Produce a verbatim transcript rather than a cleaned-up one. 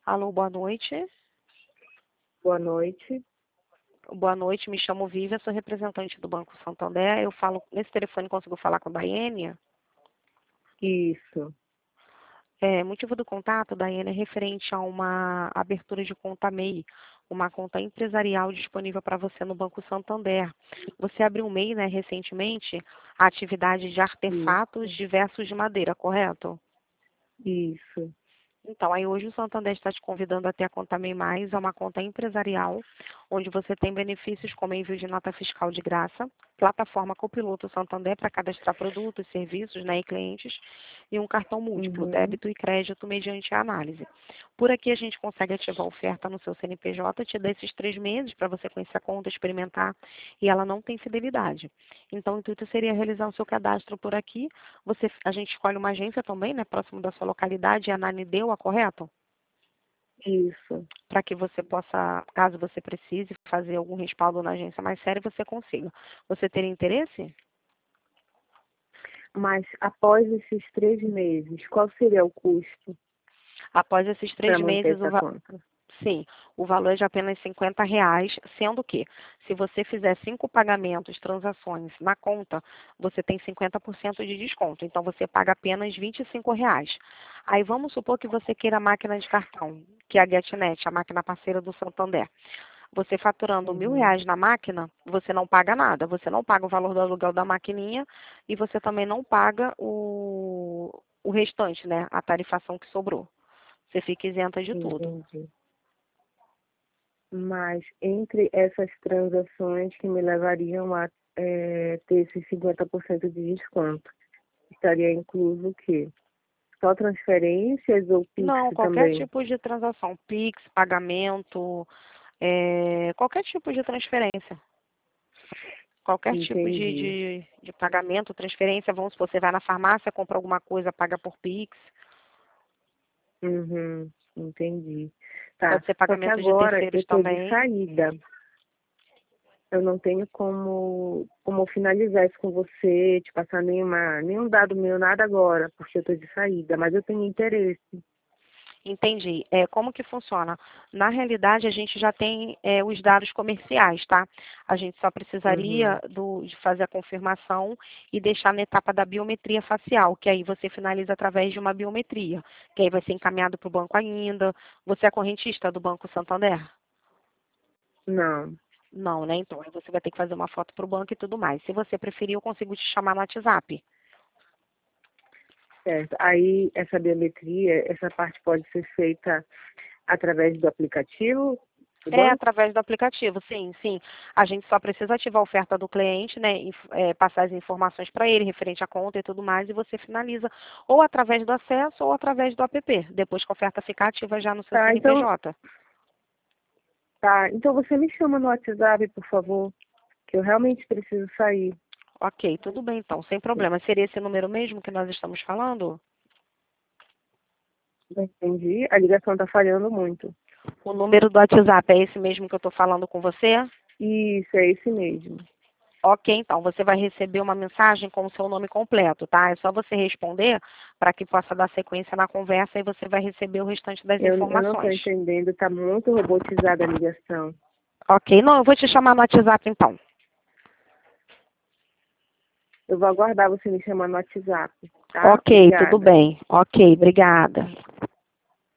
Alô, boa noite. Boa noite. Boa noite, me chamo Vivian, sou representante do Banco Santander. Eu falo, nesse telefone consigo falar com a Daiane? Isso. É, motivo do contato, Daiane, é referente a uma abertura de conta M E I, uma conta empresarial disponível para você no Banco Santander. Você abriu um M E I, né, recentemente, a atividade de artefatos Isso. diversos de madeira, correto? Isso. Então, aí hoje o Santander está te convidando a ter a conta M E I Mais, é uma conta empresarial, onde você tem benefícios como envio de nota fiscal de graça, plataforma Copiloto Santander para cadastrar produtos, serviços, né, e clientes, e um cartão múltiplo, Uhum. débito e crédito mediante a análise. Por aqui a gente consegue ativar a oferta no seu C N P J, te dá esses três meses para você conhecer a conta, experimentar, e ela não tem fidelidade. Então, o intuito seria realizar o seu cadastro por aqui. Você, a gente escolhe uma agência também, né, próximo da sua localidade, e a Ananindeua, correto? Isso. Para que você possa, caso você precise fazer algum respaldo na agência mais séria, você consiga. Você teria interesse? Mas após esses três meses, qual seria o custo Após esses para três manter meses, o essa va- conta? sim, o valor é de apenas cinquenta reais, sendo que, se você fizer cinco pagamentos, transações na conta, você tem cinquenta por cento de desconto. Então, você paga apenas vinte e cinco reais. Aí, vamos supor que você queira a máquina de cartão, que é a GetNet, a máquina parceira do Santander. Você faturando mil Uhum. reais na máquina, você não paga nada. Você não paga o valor do aluguel da maquininha e você também não paga o, o restante, né? A tarifação que sobrou. Você fica isenta de tudo. Entendi. Mas entre essas transações que me levariam a eh, ter esses cinquenta por cento de desconto, estaria incluso o quê? Só transferências ou Pix Não, qualquer também? tipo de transação, Pix, pagamento, é, qualquer tipo de transferência. Qualquer tipo de, Entendi. de, de pagamento, transferência, vamos supor, você vai na farmácia, compra alguma coisa, paga por Pix. Uhum. Entendi. Tá. Pode ser Só que pagamento de agora eu terceiros estou de também. saída. Eu não tenho como, como finalizar isso com você, te passar nenhuma, nenhum dado meu, nada agora, porque eu estou de saída, mas eu tenho interesse. Entendi. É, como que funciona? Na realidade, a gente já tem é, os dados comerciais, tá? A gente só precisaria Uhum, do- de fazer a confirmação e deixar na etapa da biometria facial, que aí você finaliza através de uma biometria, que aí vai ser encaminhado para o banco ainda. Você é correntista do Banco Santander? não, Não, né? Então, aí você vai ter que fazer uma foto para o banco e tudo mais. Se você preferir, eu consigo te chamar no WhatsApp. certo. Aí essa biometria, essa parte pode ser feita através do aplicativo do É, banco? através do aplicativo, sim, sim. A gente só precisa ativar a oferta do cliente, né? inf- é, passar as informações para ele, referente à conta e tudo mais, e você finaliza ou através do acesso ou através do app, depois que a oferta ficar ativa já no seu Tá, então, C N P J. tá, então você me chama no WhatsApp, por favor, que eu realmente preciso sair. Ok, tudo bem então, sem problema. Seria esse número mesmo que nós estamos falando? Não entendi, a ligação está falhando muito. O número do WhatsApp é esse mesmo que eu estou falando com você? Isso, é esse mesmo. Ok, então você vai receber uma mensagem com o seu nome completo, tá? É só você responder para que possa dar sequência na conversa e você vai receber o restante das Eu, eu não estou informações. entendendo, está muito robotizada a ligação. Ok, não, eu vou te chamar no WhatsApp então. Eu vou aguardar você me chamar no WhatsApp, tá? Ok, tudo Obrigada. bem. Ok, obrigada.